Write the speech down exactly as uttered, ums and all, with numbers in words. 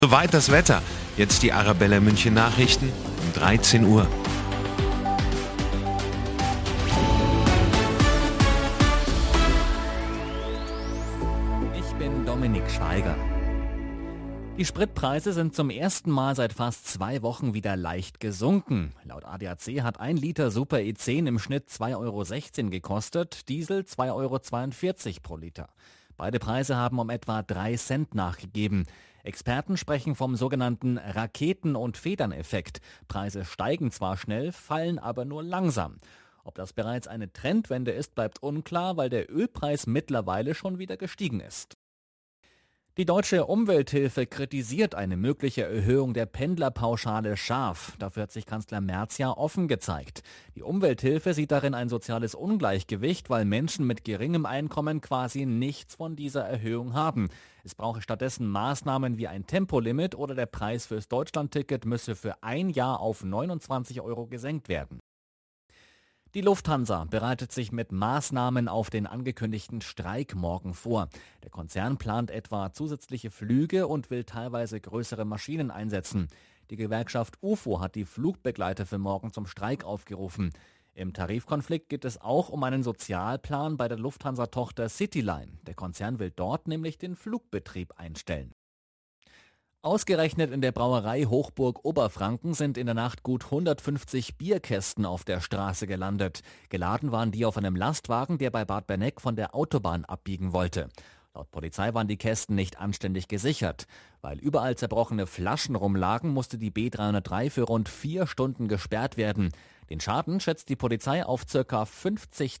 Soweit das Wetter. Jetzt die Arabella München Nachrichten um dreizehn Uhr. Ich bin Dominik Schweiger. Die Spritpreise sind zum ersten Mal seit fast zwei Wochen wieder leicht gesunken. Laut A D A C hat ein Liter Super E zehn im Schnitt zwei Euro sechzehn gekostet, Diesel zwei Euro zweiundvierzig pro Liter. Beide Preise haben um etwa drei Cent nachgegeben. Experten sprechen vom sogenannten Raketen- und Federneffekt. Preise steigen zwar schnell, fallen aber nur langsam. Ob das bereits eine Trendwende ist, bleibt unklar, weil der Ölpreis mittlerweile schon wieder gestiegen ist. Die Deutsche Umwelthilfe kritisiert eine mögliche Erhöhung der Pendlerpauschale scharf. Dafür hat sich Kanzler Merz ja offen gezeigt. Die Umwelthilfe sieht darin ein soziales Ungleichgewicht, weil Menschen mit geringem Einkommen quasi nichts von dieser Erhöhung haben. Es brauche stattdessen Maßnahmen wie ein Tempolimit oder der Preis fürs Deutschlandticket müsse für ein Jahr auf neunundzwanzig Euro gesenkt werden. Die Lufthansa bereitet sich mit Maßnahmen auf den angekündigten Streik morgen vor. Der Konzern plant etwa zusätzliche Flüge und will teilweise größere Maschinen einsetzen. Die Gewerkschaft U F O hat die Flugbegleiter für morgen zum Streik aufgerufen. Im Tarifkonflikt geht es auch um einen Sozialplan bei der Lufthansa-Tochter Cityline. Der Konzern will dort nämlich den Flugbetrieb einstellen. Ausgerechnet in der Brauerei Hochburg Oberfranken sind in der Nacht gut hundertfünfzig Bierkästen auf der Straße gelandet. Geladen waren die auf einem Lastwagen, der bei Bad Berneck von der Autobahn abbiegen wollte. Laut Polizei waren die Kästen nicht anständig gesichert. Weil überall zerbrochene Flaschen rumlagen, musste die B dreihundertdrei für rund vier Stunden gesperrt werden. Den Schaden schätzt die Polizei auf ca. fünfzig